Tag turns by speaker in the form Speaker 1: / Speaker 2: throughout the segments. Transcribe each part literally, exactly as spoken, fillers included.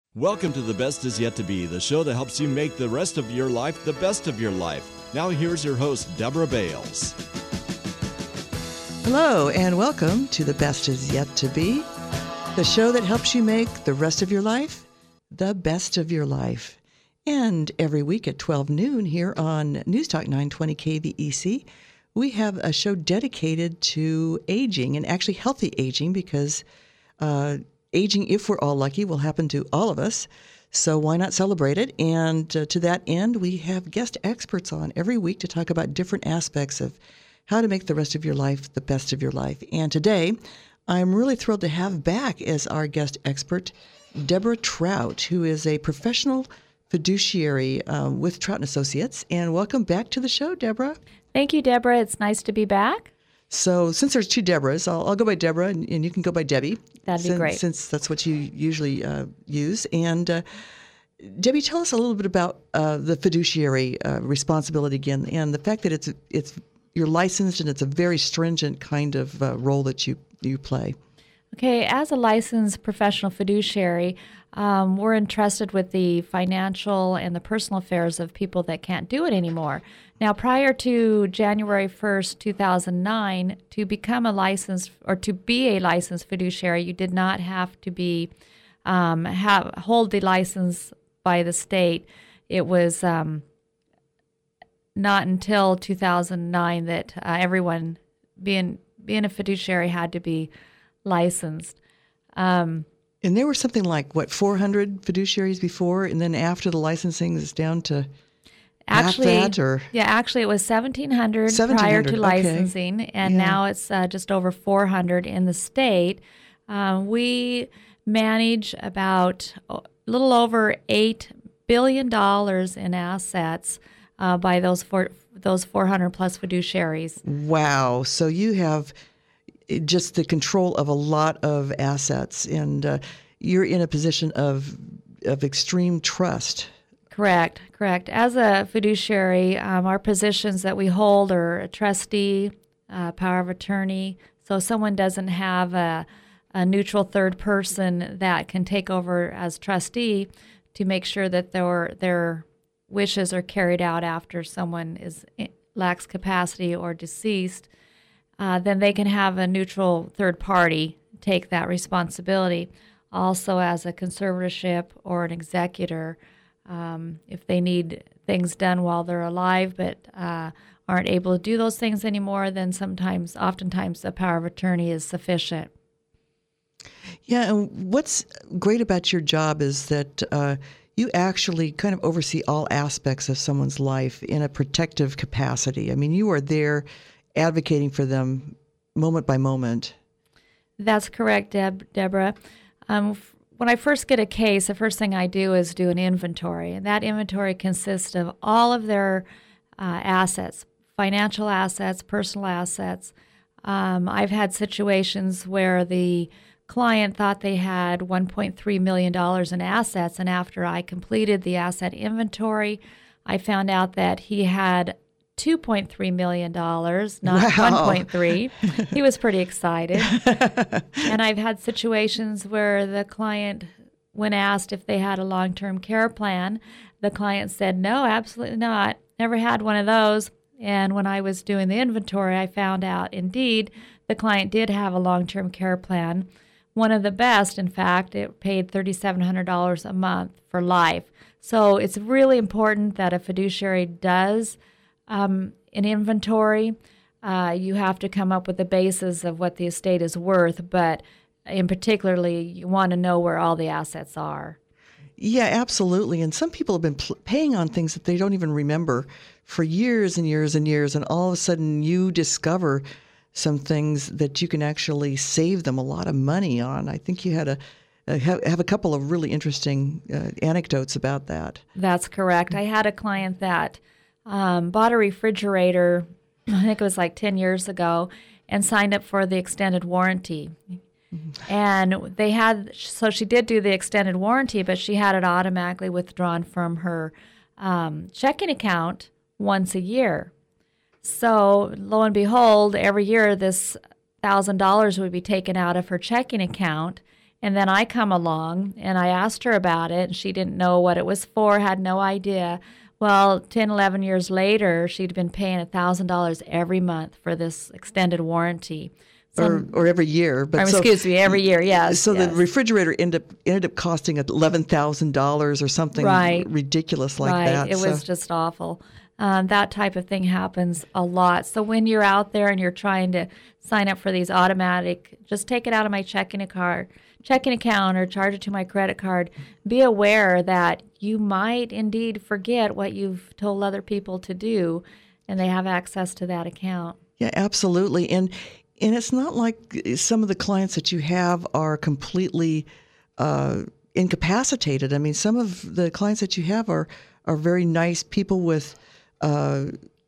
Speaker 1: Welcome to The Best Is Yet to Be, the show that helps you make the rest of your life the best of your life. Now here's your host, Deborah Bales.
Speaker 2: Hello, and welcome to The Best Is Yet to Be, the show that helps you make the rest of your life the best of your life. And every week at twelve noon here on News Talk nine twenty K V E C, we have a show dedicated to aging, and actually healthy aging, because uh, aging, if we're all lucky, will happen to all of us. So why not celebrate it? And uh, to that end, we have guest experts on every week to talk about different aspects of how to make the rest of your life the best of your life. And today, I'm really thrilled to have back as our guest expert, Deborah Trout, who is a professional fiduciary um, with Trout and Associates. And welcome back to the show, Deborah.
Speaker 3: Thank you, Deborah. It's nice to be back.
Speaker 2: So since there's two Deborahs, I'll, I'll go by Deborah, and, and you can go by Debbie.
Speaker 3: That'd be
Speaker 2: since,
Speaker 3: great.
Speaker 2: Since that's what you usually uh, use. And uh, Debbie, tell us a little bit about uh, the fiduciary uh, responsibility again, and the fact that it's it's you're licensed and it's a very stringent kind of uh, role that you, you play.
Speaker 3: Okay, as a licensed professional fiduciary, um, we're entrusted with the financial and the personal affairs of people that can't do it anymore. Now, prior to January first, two thousand nine, to become a licensed or to be a licensed fiduciary, you did not have to be um, have hold the license by the state. It was um, not until two thousand nine that uh, everyone being being a fiduciary had to be licensed. Um,
Speaker 2: and there were something like, what, four hundred fiduciaries before, and then after the licensing is down to
Speaker 3: actually,
Speaker 2: half that? Or?
Speaker 3: Yeah, actually it was seventeen hundred,
Speaker 2: seventeen hundred
Speaker 3: prior to
Speaker 2: okay.
Speaker 3: licensing, and
Speaker 2: yeah.
Speaker 3: now it's uh, just over four hundred in the state. Uh, we manage about a little over eight billion dollars in assets uh, by those four, those four hundred plus fiduciaries.
Speaker 2: Wow. So you have just the control of a lot of assets, and uh, you're in a position of of extreme trust.
Speaker 3: Correct, correct. As a fiduciary, um, our positions that we hold are a trustee, uh, power of attorney. So someone doesn't have a, a neutral third person that can take over as trustee to make sure that their their wishes are carried out after someone is lacks capacity or deceased. Uh, then they can have a neutral third party take that responsibility. Also, as a conservatorship or an executor, um, if they need things done while they're alive but uh, aren't able to do those things anymore, then sometimes, oftentimes, the power of attorney is sufficient.
Speaker 2: Yeah, and what's great about your job is that uh, you actually kind of oversee all aspects of someone's life in a protective capacity. I mean, you are there advocating for them moment by moment.
Speaker 3: That's correct, Deb, Deborah. Um, f- when I first get a case, the first thing I do is do an inventory, and that inventory consists of all of their uh, assets, financial assets, personal assets. Um, I've had situations where the client thought they had one point three million dollars in assets, and after I completed the asset inventory, I found out that he had two point three million dollars, not
Speaker 2: wow.
Speaker 3: one point three. He was pretty excited. And I've had situations where the client, when asked if they had a long-term care plan, the client said, no, absolutely not. Never had one of those. And when I was doing the inventory, I found out, indeed, the client did have a long-term care plan. One of the best, in fact. It paid three thousand seven hundred dollars a month for life. So it's really important that a fiduciary does Um, in inventory. Uh, you have to come up with the basis of what the estate is worth, but in particularly, you want to know where all the assets are.
Speaker 2: Yeah, absolutely. And some people have been pl- paying on things that they don't even remember for years and years and years, and all of a sudden you discover some things that you can actually save them a lot of money on. I think you had a uh, have, have a couple of really interesting uh, anecdotes about that.
Speaker 3: That's correct. I had a client that Um, bought a refrigerator, I think it was like ten years ago, and signed up for the extended warranty. Mm-hmm. And they had, so she did do the extended warranty, but she had it automatically withdrawn from her um, checking account once a year. So lo and behold, every year this one thousand dollars would be taken out of her checking account, And then I come along, and I asked her about it, and she didn't know what it was for, had no idea. Well, ten, eleven years later, she'd been paying one thousand dollars every month for this extended warranty. So,
Speaker 2: or, or every year. But
Speaker 3: or,
Speaker 2: so,
Speaker 3: excuse me, every year, yes.
Speaker 2: So
Speaker 3: yes.
Speaker 2: the refrigerator ended up, ended up costing eleven thousand dollars or something
Speaker 3: right.
Speaker 2: ridiculous like
Speaker 3: right.
Speaker 2: that.
Speaker 3: It
Speaker 2: so.
Speaker 3: was just awful. Um, that type of thing happens a lot. So when you're out there and you're trying to sign up for these automatic, just take it out of my checking account, checking account or charge it to my credit card, be aware that you might indeed forget what you've told other people to do, and they have access to that account.
Speaker 2: Yeah, absolutely. And and it's not like some of the clients that you have are completely uh, incapacitated. I mean, some of the clients that you have are, are very nice people with uh,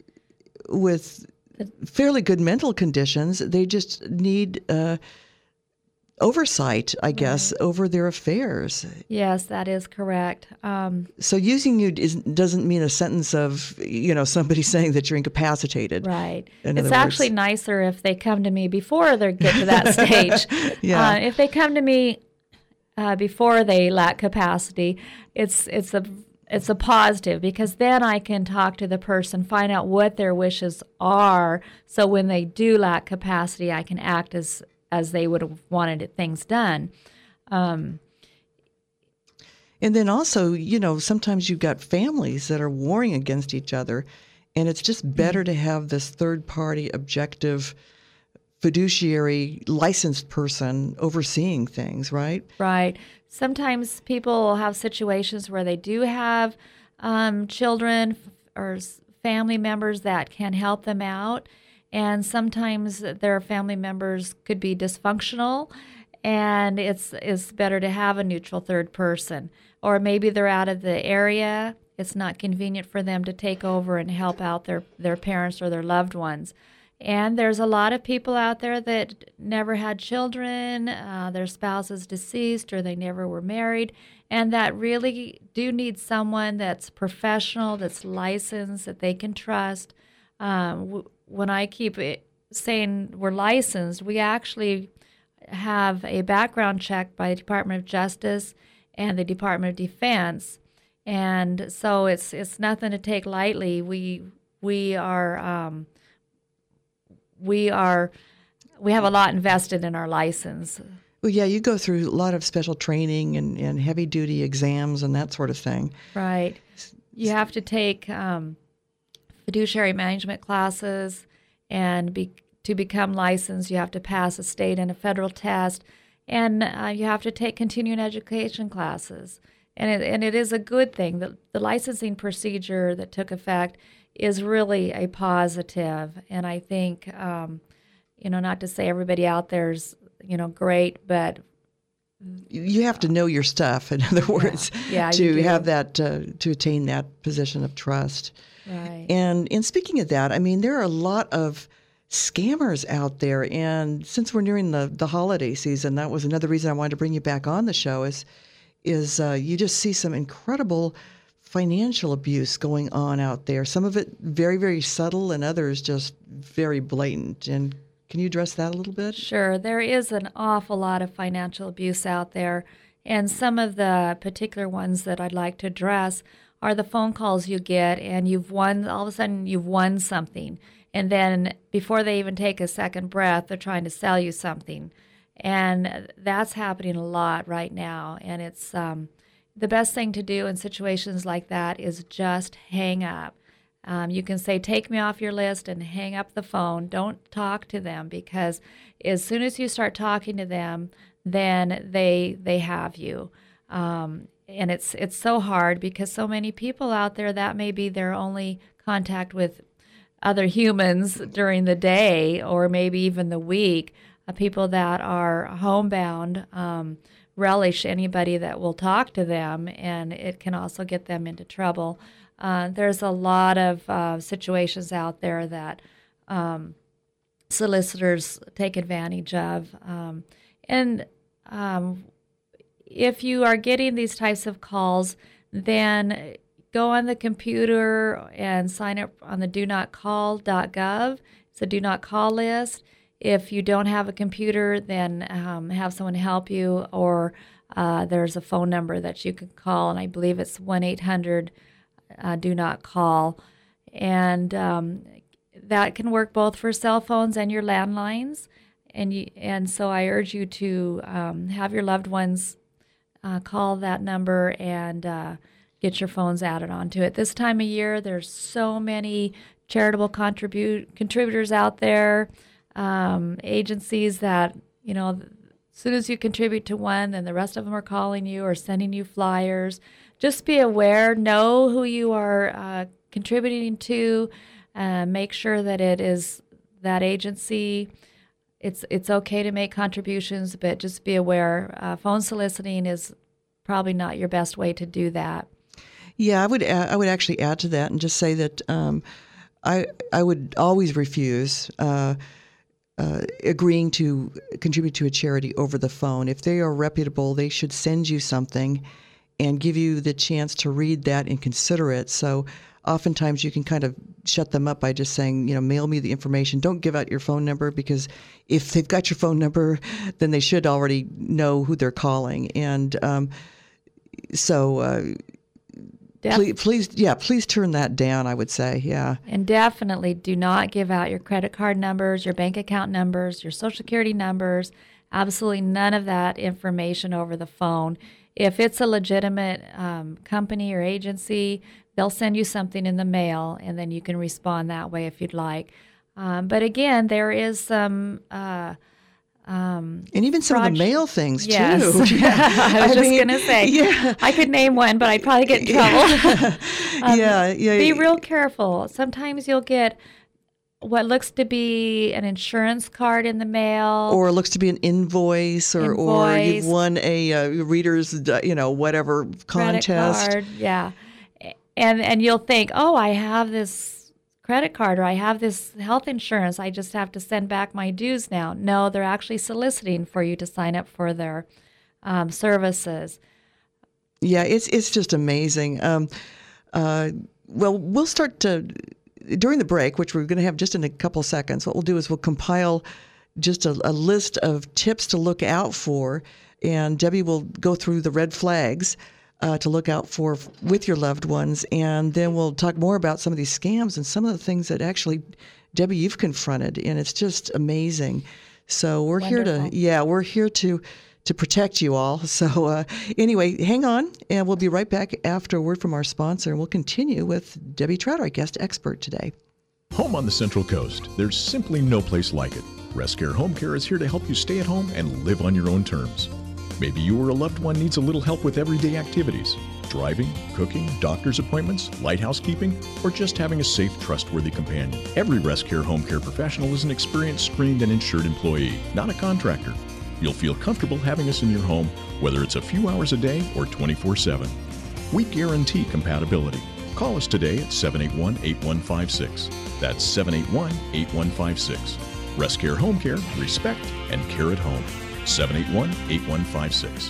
Speaker 2: with fairly good mental conditions. They just need uh, oversight, I guess, right. over their affairs.
Speaker 3: Yes, that is correct. Um,
Speaker 2: so using you is, doesn't mean a sentence of, you know, somebody saying that you're incapacitated.
Speaker 3: Right.
Speaker 2: In
Speaker 3: it's actually
Speaker 2: words.
Speaker 3: nicer if they come to me before they get to that stage.
Speaker 2: yeah.
Speaker 3: Uh, if they come to me uh, before they lack capacity, it's it's a it's a positive, because then I can talk to the person, find out what their wishes are, so when they do lack capacity, I can act as as they would have wanted it, things done. Um,
Speaker 2: and then also, you know, sometimes you've got families that are warring against each other, and it's just better mm-hmm. to have this third-party, objective, fiduciary, licensed person overseeing things, right?
Speaker 3: Right. Sometimes people will have situations where they do have um, children or family members that can help them out. And sometimes their family members could be dysfunctional, and it's it's better to have a neutral third person. Or maybe they're out of the area. It's not convenient for them to take over and help out their, their parents or their loved ones. And there's a lot of people out there that never had children, uh, their spouse is deceased, or they never were married, and that really do need someone that's professional, that's licensed, that they can trust. Um, w- when I keep it saying we're licensed, we actually have a background check by the Department of Justice and the Department of Defense, and so it's it's nothing to take lightly. We we are um, we are we have a lot invested in our license.
Speaker 2: Well, yeah, you go through a lot of special training and, and heavy duty exams and that sort of thing.
Speaker 3: Right. You have to take um, fiduciary management classes, and be, to become licensed, you have to pass a state and a federal test, and uh, you have to take continuing education classes. And it, and it is a good thing. The, the licensing procedure that took effect is really a positive, and I think, um, you know, not to say everybody out there's, you know, great, but
Speaker 2: you have to know your stuff, in other words,
Speaker 3: yeah. Yeah,
Speaker 2: to have that, uh, to attain that position of trust.
Speaker 3: Right.
Speaker 2: And and speaking of that, I mean, there are a lot of scammers out there, and since we're nearing the, the holiday season, that was another reason I wanted to bring you back on the show, is is uh, you just see some incredible financial abuse going on out there. Some of it very, very subtle, and others just very blatant. And can you address that a little bit?
Speaker 3: Sure. There is an awful lot of financial abuse out there, and some of the particular ones that I'd like to address are the phone calls you get, and you've won, all of a sudden you've won something. And then before they even take a second breath, they're trying to sell you something. And that's happening a lot right now. And it's um, the best thing to do in situations like that is just hang up. Um, you can say, take me off your list, and hang up the phone. Don't talk to them, because as soon as you start talking to them, then they they have you. Um, and it's it's so hard, because so many people out there, that may be their only contact with other humans during the day, or maybe even the week. Uh, people that are homebound um, relish anybody that will talk to them, and it can also get them into trouble. Uh, there's a lot of uh, situations out there that um, solicitors take advantage of. Um, and um, if you are getting these types of calls, then go on the computer and sign up on the do not call dot gov. It's a do not call list. If you don't have a computer, then um, have someone help you, or uh, there's a phone number that you can call, and I believe it's one eight hundred uh, do not call. And um, that can work both for cell phones and your landlines. And you, and so I urge you to um, have your loved ones uh, call that number and uh, get your phones added onto it. This time of year, there's so many charitable contribute contributors out there, um, agencies that, you know, as soon as you contribute to one, then the rest of them are calling you or sending you flyers. Just be aware, know who you are uh, contributing to, uh, make sure that it is that agency. It's it's okay to make contributions, but just be aware, uh, phone soliciting is probably not your best way to do that.
Speaker 2: Yeah, I would add, I would actually add to that and just say that um, I I would always refuse uh, uh, agreeing to contribute to a charity over the phone. If they are reputable, they should send you something and give you the chance to read that and consider it. So oftentimes you can kind of shut them up by just saying, you know, mail me the information. Don't give out your phone number, because if they've got your phone number, then they should already know who they're calling. And um, so uh, Def- please, please, yeah, please turn that down, I would say, yeah.
Speaker 3: And definitely do not give out your credit card numbers, your bank account numbers, your Social Security numbers, absolutely none of that information over the phone. If it's a legitimate um, company or agency, they'll send you something in the mail, and then you can respond that way if you'd like. Um, but again, there is some... Uh, um,
Speaker 2: and even some proj- of the mail things,
Speaker 3: yes.
Speaker 2: too.
Speaker 3: Yeah. I was I just going to say, yeah. I could name one, but I'd probably get in trouble. um,
Speaker 2: yeah, yeah.
Speaker 3: Be real careful. Sometimes you'll get what looks to be an insurance card in the mail,
Speaker 2: or it looks to be an invoice, or,
Speaker 3: invoice,
Speaker 2: or you've won a uh, reader's, you know, whatever contest.
Speaker 3: Credit card, yeah. And and you'll think, oh, I have this credit card, or I have this health insurance. I just have to send back my dues now. No, they're actually soliciting for you to sign up for their um, services.
Speaker 2: Yeah, it's it's just amazing. Um, uh, well, we'll start to, during the break, which we're going to have just in a couple seconds, what we'll do is we'll compile just a, a list of tips to look out for, and Debbie will go through the red flags Uh, to look out for with your loved ones, and then we'll talk more about some of these scams and some of the things that actually, Debbie, you've confronted, and it's just amazing. So we're
Speaker 3: Wonderful.
Speaker 2: here to, yeah, we're here to to protect you all. So uh, anyway, hang on, and we'll be right back after a word from our sponsor, and we'll continue with Debbie Trout, our guest expert today.
Speaker 4: Home on the Central Coast. There's simply no place like it. Rescare Home Care is here to help you stay at home and live on your own terms. Maybe you or a loved one needs a little help with everyday activities, driving, cooking, doctor's appointments, light housekeeping, or just having a safe, trustworthy companion. Every Rescare Home Care professional is an experienced, screened, and insured employee, not a contractor. You'll feel comfortable having us in your home, whether it's a few hours a day or twenty-four seven. We guarantee compatibility. Call us today at seven eight one, eight one five six. That's seven eight one, eight one five six. Rescare Home Care, respect and care at home. seven eight one, eight one five six.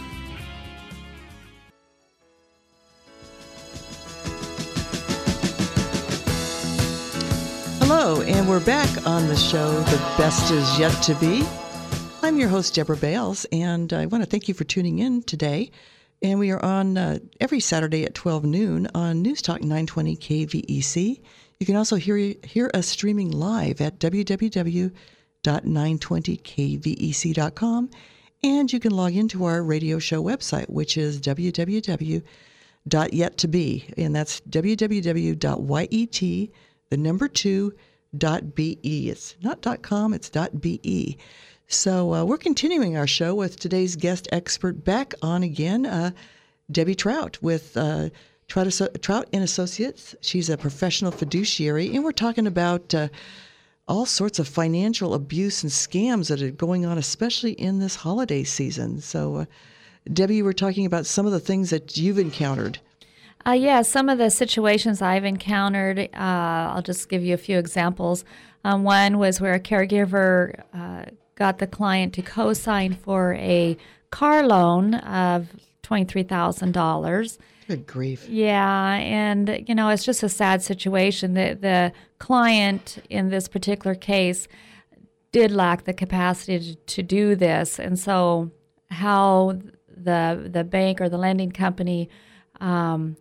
Speaker 2: Hello, and we're back on the show, The Best Is Yet to Be. I'm your host, Deborah Bales, and I want to thank you for tuning in today. And we are on uh, every Saturday at twelve noon on News Talk nine twenty K V E C. You can also hear hear us streaming live at w w w dot nine twenty k v e c dot com, and you can log into our radio show website, which is w w w dot yet to be, and that's w w w dot yet, the number two, dot be. It's not .com, it's .be. So uh, we're continuing our show with today's guest expert back on again, uh, Debbie Trout with uh, Trout, Trout and Associates. She's a professional fiduciary, and we're talking about uh, all sorts of financial abuse and scams that are going on, especially in this holiday season. So, uh, Debbie, we're talking about some of the things that you've encountered.
Speaker 3: Uh, yeah, some of the situations I've encountered, uh, I'll just give you a few examples. Um, one was where a caregiver uh, got the client to co-sign for a car loan of twenty-three thousand dollars.
Speaker 2: Good grief.
Speaker 3: Yeah, and, you know, it's just a sad situation. The, the client in this particular case did lack the capacity to, to do this. And so how the the bank or the lending company um,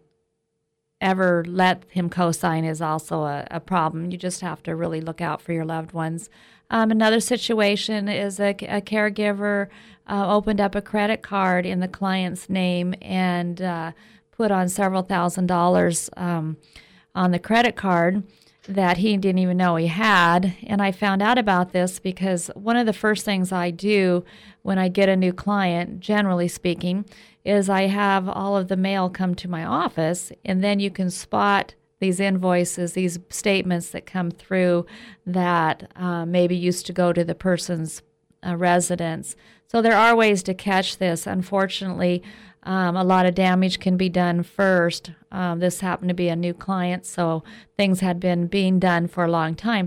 Speaker 3: ever let him co-sign is also a, a problem. You just have to really look out for your loved ones. Um, another situation is a, a caregiver uh, opened up a credit card in the client's name and uh, put on several thousand dollars um, on the credit card that he didn't even know he had. And I found out about this because one of the first things I do when I get a new client, generally speaking, is I have all of the mail come to my office, and then you can spot these invoices, these statements that come through that uh, maybe used to go to the person's uh, residence. So there are ways to catch this. Unfortunately, um, a lot of damage can be done first. Um, this happened to be a new client, so things had been being done for a long time.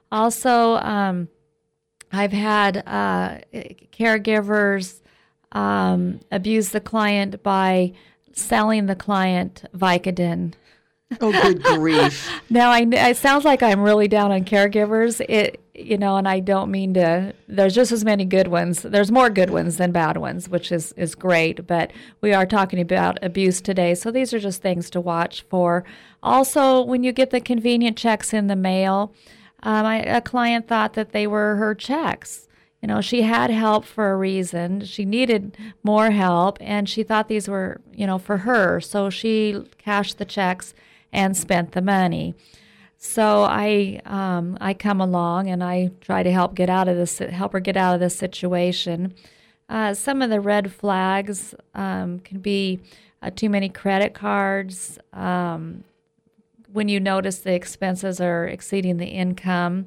Speaker 3: Also, um, I've had uh, caregivers um, abuse the client by selling the client Vicodin.
Speaker 2: Oh, good grief.
Speaker 3: Now, I, it sounds like I'm really down on caregivers, It, you know, and I don't mean to. There's just as many good ones. There's more good ones than bad ones, which is, is great. But we are talking about abuse today, so these are just things to watch for. Also, when you get the convenient checks in the mail, um, I, a client thought that they were her checks. You know, she had help for a reason. She needed more help, and she thought these were, you know, for her. So she cashed the checks and spent the money. So I um, I come along and I try to help get out of this, help her get out of this situation. Uh, some of the red flags um, can be uh, too many credit cards. Um, when you notice the expenses are exceeding the income,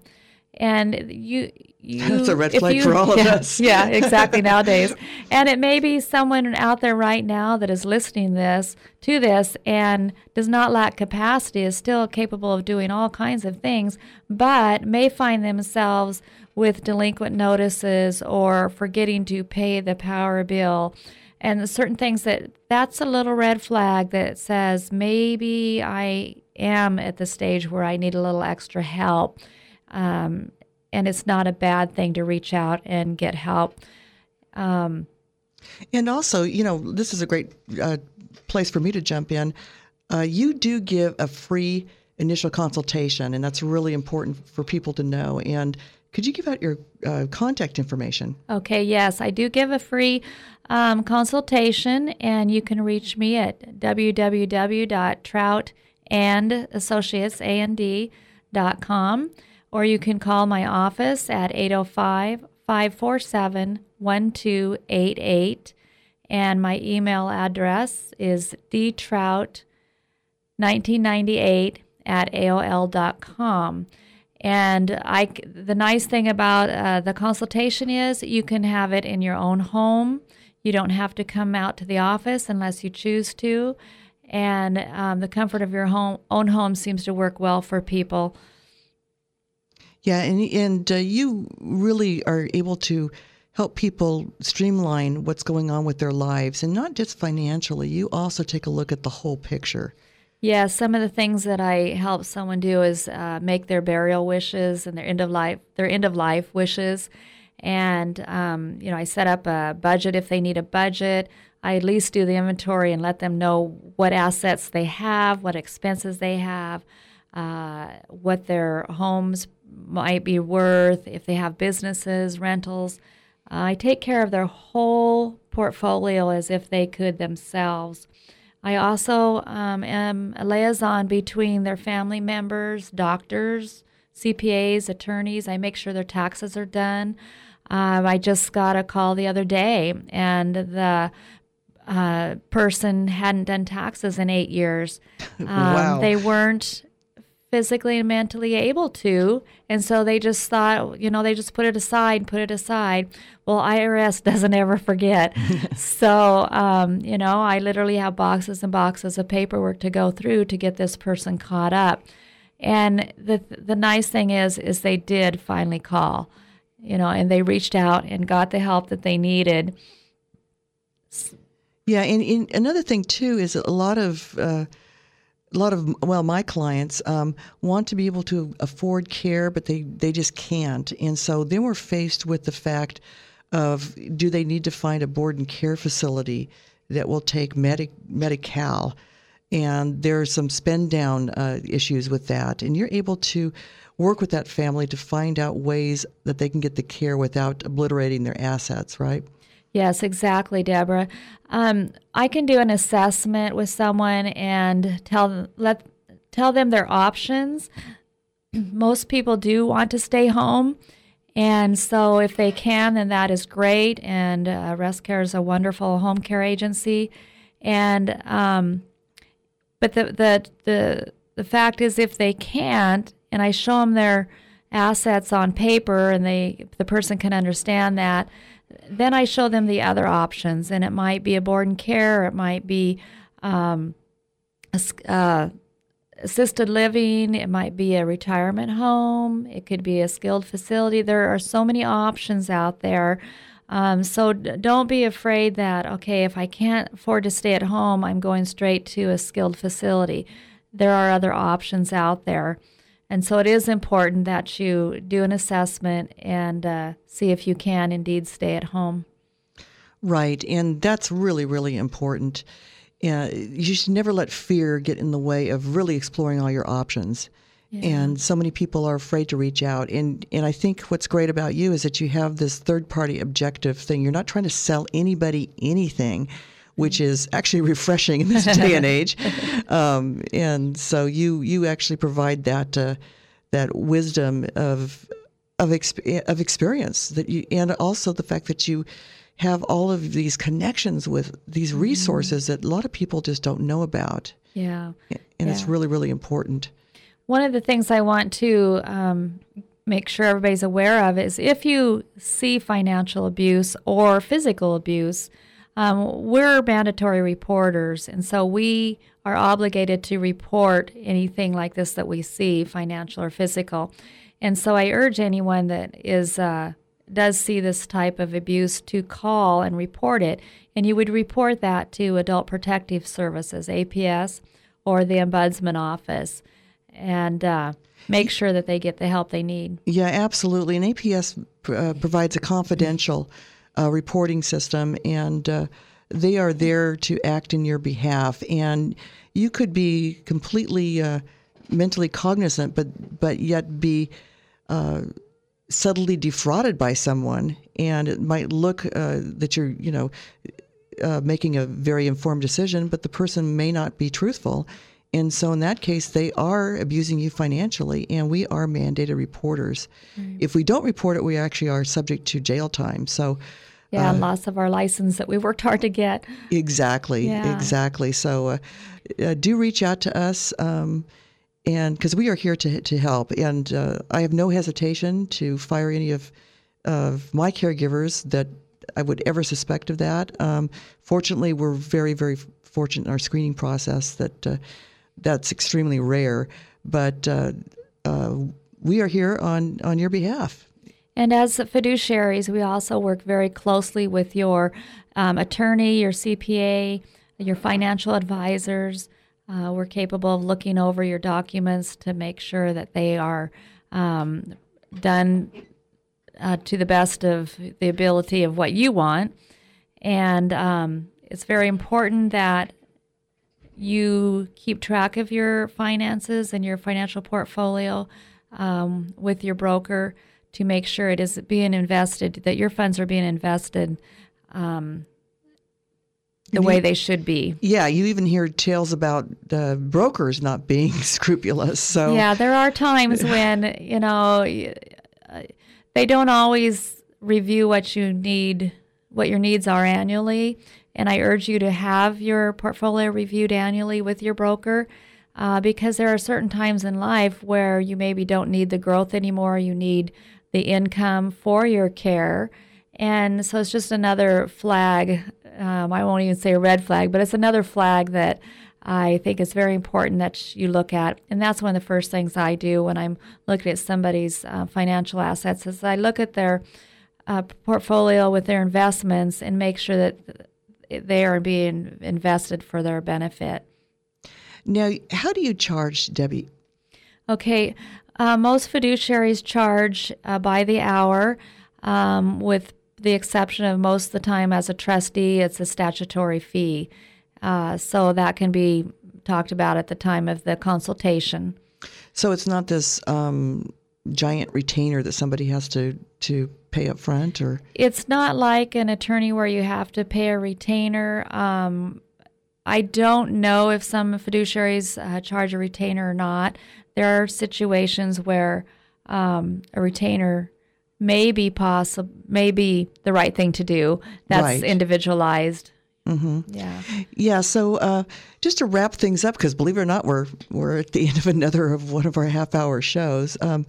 Speaker 3: and you. You,
Speaker 2: That's a red flag
Speaker 3: you,
Speaker 2: for all of
Speaker 3: yeah,
Speaker 2: us.
Speaker 3: Yeah, exactly, nowadays. And it may be someone out there right now that is listening this to this and does not lack capacity, is still capable of doing all kinds of things, but may find themselves with delinquent notices or forgetting to pay the power bill. And certain things that, that's a little red flag that says maybe I am at the stage where I need a little extra help. Um, And it's not a bad thing to reach out and get help. Um,
Speaker 2: and also, you know, this is a great uh, place for me to jump in. Uh, you do give a free initial consultation, and that's really important for people to know. And could you give out your uh, contact information?
Speaker 3: Okay, yes, I do give a free um, consultation, and you can reach me at w w w dot trout and associates dot com. Or you can call my office at eight oh five, five four seven, one two eight eight. And my email address is d trout nineteen ninety-eight at A O L dot com. And I, the nice thing about uh, the consultation is you can have it in your own home. You don't have to come out to the office unless you choose to. And um, the comfort of your home, own home seems to work well for people.
Speaker 2: Yeah, and and uh, you really are able to help people streamline what's going on with their lives, and not just financially. You also take a look at the whole picture.
Speaker 3: Yeah, some of the things that I help someone do is uh, make their burial wishes and their end of life their end of life wishes, and um, you know, I set up a budget if they need a budget. I at least do the inventory and let them know what assets they have, what expenses they have, uh, what their homes might be worth, if they have businesses, rentals. Uh, I take care of their whole portfolio as if they could themselves. I also um, am a liaison between their family members, doctors, C P As, attorneys. I make sure their taxes are done. Um, I just got a call the other day, and the uh, person hadn't done taxes in eight years. Um,
Speaker 2: Wow.
Speaker 3: They weren't physically and mentally able to, and so they just thought, you know, they just put it aside, put it aside. Well, I R S doesn't ever forget. So, um, you know, I literally have boxes and boxes of paperwork to go through to get this person caught up. And the the nice thing is, is they did finally call, you know, and they reached out and got the help that they needed.
Speaker 2: Yeah, and, and another thing too is a lot of uh, a lot of, well, my clients um, want to be able to afford care, but they, they just can't. And so then we're faced with the fact of, do they need to find a board and care facility that will take Medi- Medi-Cal? And there are some spend down uh, issues with that. And you're able to work with that family to find out ways that they can get the care without obliterating their assets, right?
Speaker 3: Yes, exactly, Deborah. Um, I can do an assessment with someone and tell let tell them their options. Most people do want to stay home, and so if they can, then that is great. And uh, ResCare is a wonderful home care agency, and um, but the the the the fact is, if they can't, and I show them their assets on paper, and they the person can understand that, then I show them the other options, and it might be a board and care, it might be um, a, uh, assisted living, it might be a retirement home, it could be a skilled facility. There are so many options out there. Um, so d- don't be afraid that, okay, if I can't afford to stay at home, I'm going straight to a skilled facility. There are other options out there. And so it is important that you do an assessment and uh, see if you can indeed stay at home.
Speaker 2: Right, and that's really, really important. Uh, you should never let fear get in the way of really exploring all your options. Yeah. And so many people are afraid to reach out. And, and I think what's great about you is that you have this third-party objective thing. You're not trying to sell anybody anything, which is actually refreshing in this day and age. Um, and so you you actually provide that uh, that wisdom of of exp- of experience that you, and also the fact that you have all of these connections with these resources mm-hmm. that a lot of people just don't know about.
Speaker 3: Yeah,
Speaker 2: and
Speaker 3: yeah.
Speaker 2: it's really, really important.
Speaker 3: One of the things I want to um, make sure everybody's aware of is if you see financial abuse or physical abuse, um, we're mandatory reporters, and so we are obligated to report anything like this that we see, financial or physical. And so I urge anyone that is uh, does see this type of abuse to call and report it, and you would report that to Adult Protective Services, A P S, or the Ombudsman Office, and uh, make sure that they get the help they need.
Speaker 2: Yeah, absolutely. And A P S uh, provides a confidential uh, reporting system, and uh, they are there to act in your behalf. And you could be completely uh, mentally cognizant, but but yet be uh, subtly defrauded by someone, and it might look uh, that you're, you know, uh, making a very informed decision, but the person may not be truthful. And so in that case, they are abusing you financially, and we are mandated reporters. Mm. If we don't report it, we actually are subject to jail time. So,
Speaker 3: yeah,
Speaker 2: uh,
Speaker 3: loss of our license that we worked hard to get.
Speaker 2: Exactly,
Speaker 3: yeah.
Speaker 2: exactly. So uh, uh, do reach out to us, um, and because we are here to to help. And uh, I have no hesitation to fire any of of my caregivers that I would ever suspect of that. Um, fortunately, we're very, very fortunate in our screening process that. Uh, That's extremely rare, but uh, uh, we are here on, on your behalf.
Speaker 3: And as fiduciaries, we also work very closely with your um, attorney, your C P A, your financial advisors. Uh, we're capable of looking over your documents to make sure that they are um, done uh, to the best of the ability of what you want. And um, it's very important that you keep track of your finances and your financial portfolio um, with your broker to make sure it is being invested, that your funds are being invested um, the you, way they should be.
Speaker 2: Yeah, you even hear tales about uh, brokers not being scrupulous. So
Speaker 3: yeah, there are times when, you know, they don't always review what you need, what your needs are annually. And I urge you to have your portfolio reviewed annually with your broker uh, because there are certain times in life where you maybe don't need the growth anymore. You need the income for your care. And so it's just another flag. Um, I won't even say a red flag, but it's another flag that I think is very important that you look at. And that's one of the first things I do when I'm looking at somebody's uh, financial assets is I look at their uh, portfolio with their investments and make sure that they are being invested for their benefit.
Speaker 2: Now, how do you charge, Debbie?
Speaker 3: Okay, uh, most fiduciaries charge uh, by the hour, um, with the exception of most of the time as a trustee, it's a statutory fee. Uh, so that can be talked about at the time of the consultation.
Speaker 2: So it's not this um, giant retainer that somebody has to, to pay up front? Or
Speaker 3: It's not like an attorney where you have to pay a retainer. Um, I don't know if some fiduciaries uh, charge a retainer or not. There are situations where um, a retainer may be possible, may be the right thing to do. That's
Speaker 2: right.
Speaker 3: individualized.
Speaker 2: Mm-hmm.
Speaker 3: Yeah.
Speaker 2: Yeah. So uh, just to wrap things up, because believe it or not, we're we're at the end of another of one of our half-hour shows. Um,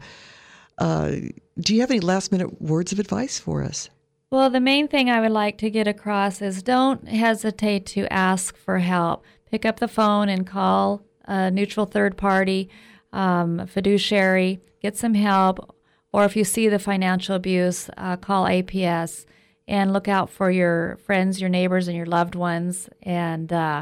Speaker 2: uh, do you have any last-minute words of advice for us?
Speaker 3: Well, the main thing I would like to get across is don't hesitate to ask for help. Pick up the phone and call a neutral third party, um, a fiduciary, get some help. Or if you see the financial abuse, uh, call A P S and look out for your friends, your neighbors, and your loved ones, and uh,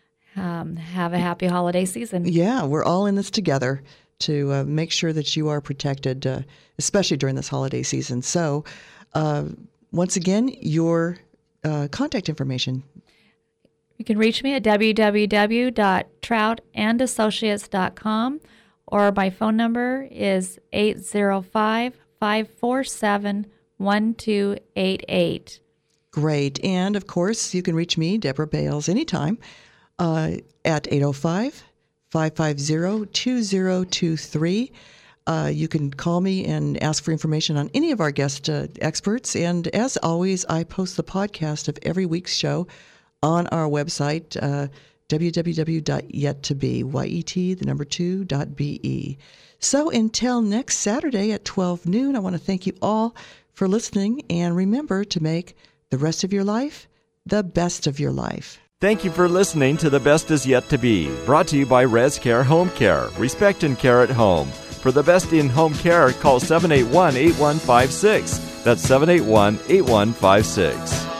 Speaker 3: um, have a happy holiday season.
Speaker 2: Yeah, we're all in this together to uh, make sure that you are protected, uh, especially during this holiday season. So, uh, once again, your uh, contact information.
Speaker 3: You can reach me at w w w dot trout and associates dot com, or my phone number is eight zero five, five four seven, one two eight eight.
Speaker 2: Great. And, of course, you can reach me, Deborah Bales, anytime uh, at eight oh five, five five zero, two zero two three. Uh, you can call me and ask for information on any of our guest uh, experts. And as always, I post the podcast of every week's show on our website, uh, w w w dot yet to be, Y E T, the number two, dot B E. So until next Saturday at twelve noon, I want to thank you all for listening. And remember to make the rest of your life the best of your life.
Speaker 1: Thank you for listening to The Best Is Yet to Be, brought to you by ResCare Home Care. Respect and care at home. For the best in home care, call seven eight one, eight one five six. That's seven eight one, eight one five six.